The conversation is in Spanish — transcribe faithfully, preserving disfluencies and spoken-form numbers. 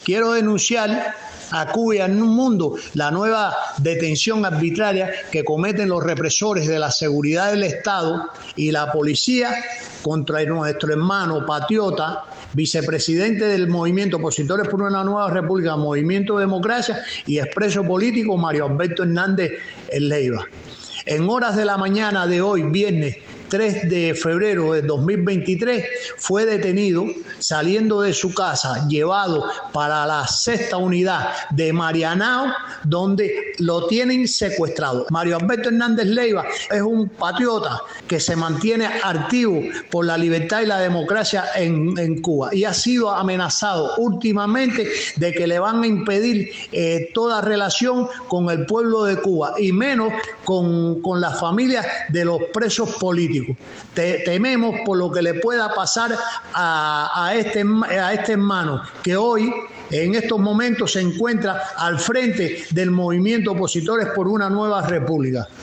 Quiero denunciar a Cuba y al mundo la nueva detención arbitraria que cometen los represores de la seguridad del Estado y la policía contra nuestro hermano patriota, vicepresidente del Movimiento Opositores por una Nueva República, Movimiento Democracia y expreso político Mario Alberto Hernández Leiva. En horas de la mañana de hoy, viernes tres de febrero de dos mil veintitrés, fue detenido saliendo de su casa, llevado para la sexta unidad de Marianao, donde lo tienen secuestrado. Mario Alberto Hernández Leiva es un patriota que se mantiene activo por la libertad y la democracia en, en Cuba y ha sido amenazado últimamente de que le van a impedir eh, toda relación con el pueblo de Cuba y menos con, con las familias de los presos políticos. Te, tememos por lo que le pueda pasar a, a, este, a este hermano que hoy en estos momentos se encuentra al frente del Movimiento Opositores por una Nueva República.